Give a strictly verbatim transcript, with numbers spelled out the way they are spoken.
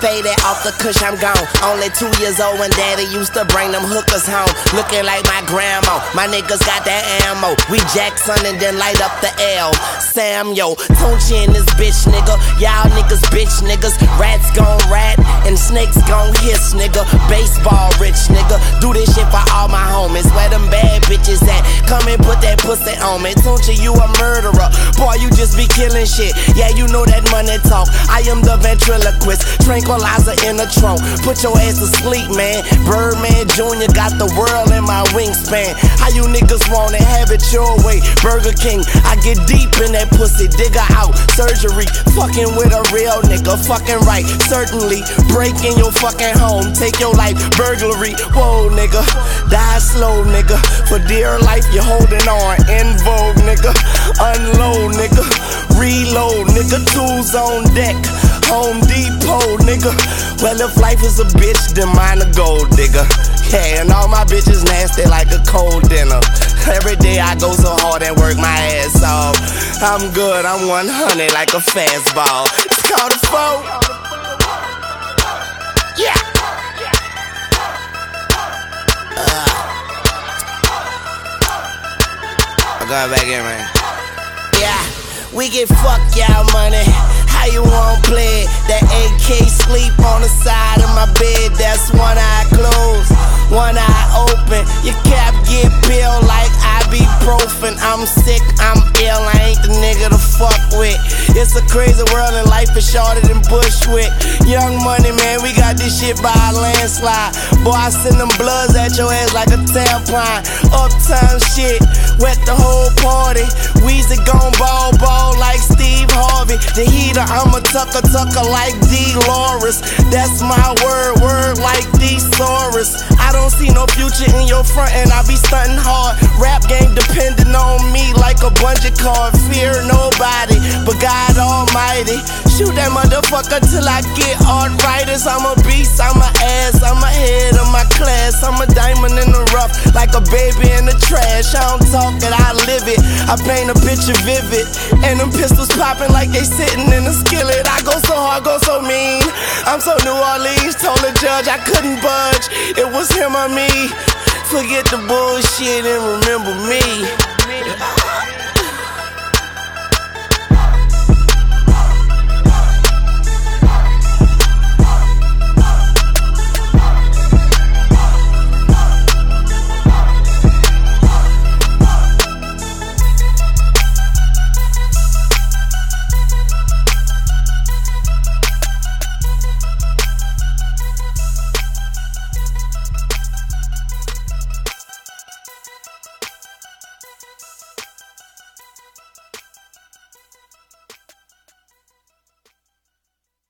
faded off the kush, I'm gone. Only two years old when daddy used to bring them hookers home. Looking like my grandma, my niggas got that ammo. We Jackson and then light up the L. Sam, yo, Tunchi in this bitch, nigga. Y'all niggas bitch niggas. Rats gon' rat and snakes gon' hiss, nigga. Baseball rich, nigga. Do this shit for all my homies. Where them bad bitches at? Come and put that pussy on me. Tunchi, you a murderer. Boy, you just be killing shit. Yeah, you know that money talk. I am the ventriloquist. Tranquilizer in the trunk. Put your ass to sleep, man. Birdman Junior got the world in my wingspan. How you niggas wanna have it your way? Burger King, I get deep in that pussy. Digger out. Surgery. Fucking with a real nigga. Fucking right. Certainly. Break in your fucking home. Take your life. Burglary. Whoa, nigga. Die slow, nigga. For dear life, you're holding on. In vogue, nigga. Unload, nigga. Reload, nigga. Tools on deck. Home Depot, nigga. Well, if life is a bitch, then mine a gold digger. Yeah, and all my bitches nasty like a cold dinner. Every day I go so hard and work my ass off. I'm good, I'm one hundred like a fastball. It's called a foe. Yeah. Uh, I'm going back in, man. Yeah, we get fuck y'all money. How you wanna play it? That A K sleep on the side of my bed. That's one eye closed, one eye open. Your cap get peeled like ibuprofen. I'm sick, I'm ill, I ain't the nigga to fuck with. It's a crazy world and life is shorter than Bushwick. Young money, man, we got this shit by a landslide. Boy, I send them bloods at your ass like a tampon. Uptown shit, wet the whole party. Weezy gon' ball ball like Steve Harvey. The heater, I'm a tucker tucker like D-Loris. That's my word, word like thesaurus. I don't see no future in your front and I be stunting hard. Rap game depending on me like a bungee cord. Fear nobody but God Almighty. Shoot that motherfucker till I get arthritis. I'm a beast, I'm a ass, I'm ahead of my class. I'm a diamond in the rough like a baby in the trash. I don't talk it, I live it. I paint a picture vivid. And them pistols popping like they sitting in a skillet. I go so hard, go so mean. I'm so New Orleans, told the judge I couldn't budge. It was him or me. Forget the bullshit and remember me.